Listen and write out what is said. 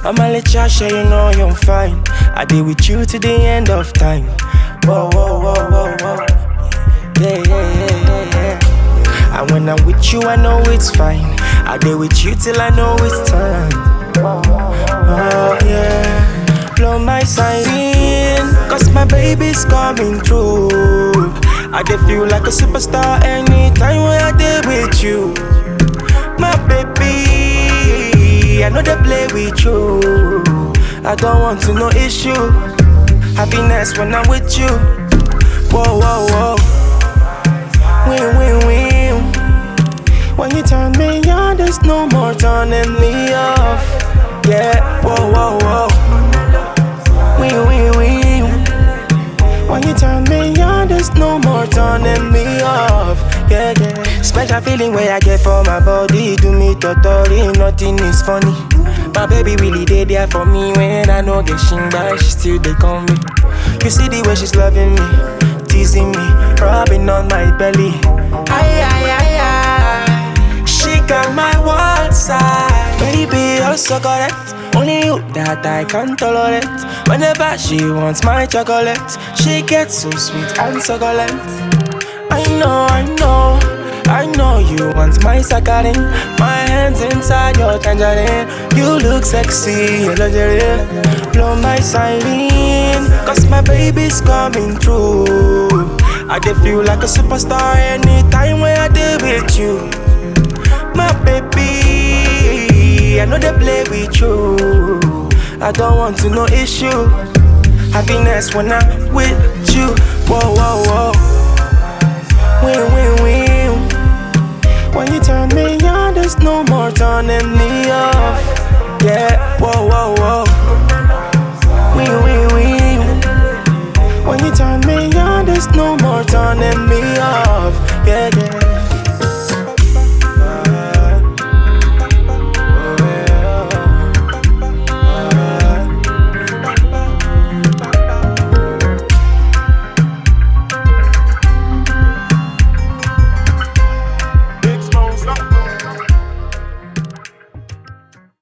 I'm a little shy, you know you're fine. I deal with you to the end of time. Whoa, whoa, whoa, whoa, whoa. Yeah, yeah, yeah, yeah, yeah. And when I'm with you, I know it's fine. I deal with you till I know it's time. Oh, yeah. Blow my siren, cause my baby's coming through. I dey feel like a superstar anytime when I dey with you. My baby, I know they play with you. I don't want to no issue. Happiness when I'm with you. Whoa, whoa, whoa. Win, win, win. When you turn me on, there's no more turning me off. Yeah, whoa, whoa, whoa. Win, win, win. When you turn me on, there's no more turning me off. Yeah, yeah. Special feeling where I get for my body. Do me totally, nothing is funny. My baby really did there for me. When I know get shingba, she still they call me. You see the way she's loving me, teasing me, rubbing on my belly. Ay, ay, ay, ay. She got my one side. Baby, you're so correct. Only you that I can tolerate. Whenever she wants my chocolate, she gets so sweet and succulent. I know you want my saccharin. My hands inside your tangerine. You look sexy, your lingerie. Blow my siren, cause my baby's coming through. I dey feel like a superstar anytime when I dey with you. My baby, I know they play with you. I don't want to no issue. Happiness when I'm with you. Whoa, whoa, whoa. Win, win, win. When you turn me on, there's no more turning me off. Yeah, whoa, whoa, whoa. Win, win, win. When you turn me on, there's no more turning me off. Yeah, yeah.